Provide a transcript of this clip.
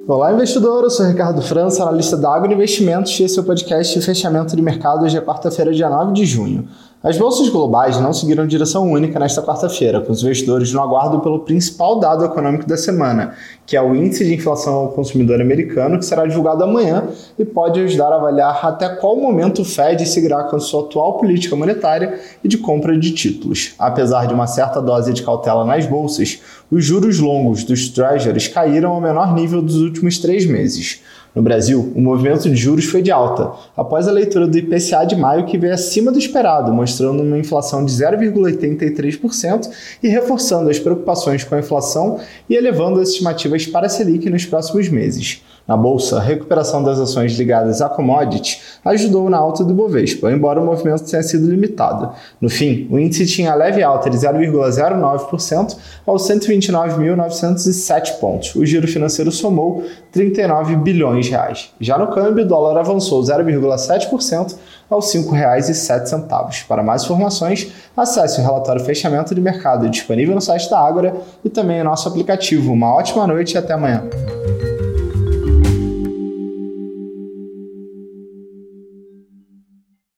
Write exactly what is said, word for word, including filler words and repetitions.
Olá, investidor. Eu sou Ricardo França, analista da Ágora Investimentos, e esse é o podcast de fechamento de mercado hoje é quarta-feira, dia nove de junho. As bolsas globais não seguiram direção única nesta quarta-feira, com os investidores no aguardo pelo principal dado econômico da semana, que é o índice de inflação ao consumidor americano, que será divulgado amanhã e pode ajudar a avaliar até qual momento o Fed seguirá com a sua atual política monetária e de compra de títulos. Apesar de uma certa dose de cautela nas bolsas, os juros longos dos Treasuries caíram ao menor nível dos últimos três meses. No Brasil, o movimento de juros foi de alta, após a leitura do I P C A de maio, que veio acima do esperado, mostrando uma inflação de zero vírgula oitenta e três por cento e reforçando as preocupações com a inflação e elevando as estimativas para a Selic nos próximos meses. Na Bolsa, a recuperação das ações ligadas a commodities ajudou na alta do Bovespa, embora o movimento tenha sido limitado. No fim, o índice tinha leve alta de zero vírgula zero nove por cento aos cento e vinte e nove mil novecentos e sete pontos. O giro financeiro somou trinta e nove bilhões de reais. Já no câmbio, o dólar avançou zero vírgula sete por cento aos cinco reais e sete centavos. Para mais informações, acesse o relatório fechamento de mercado disponível no site da Ágora e também o nosso aplicativo. Uma ótima noite e até amanhã.